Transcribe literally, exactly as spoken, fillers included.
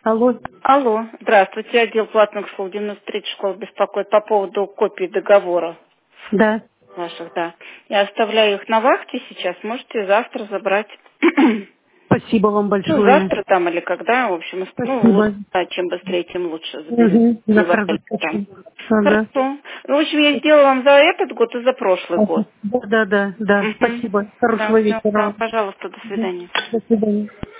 Алло. Алло, здравствуйте, отдел платных услуг девяносто третья школа беспокоит по поводу копий договора Да. ваших, да. Я оставляю их на вахте сейчас, можете завтра забрать. Спасибо вам Ну, большое. завтра там или когда, в общем, ну, лучше, Спасибо. да, чем быстрее, тем лучше заберете. Угу. Не Завтра валяйте там. заскочу. Ага. Хорошо. Ну, в общем, я сделала вам за этот год и за прошлый Ага. год. Да, да, да, да. Угу. Спасибо. Да, Хорошего все, да, вечера. пожалуйста, до Мгм. свидания. До свидания.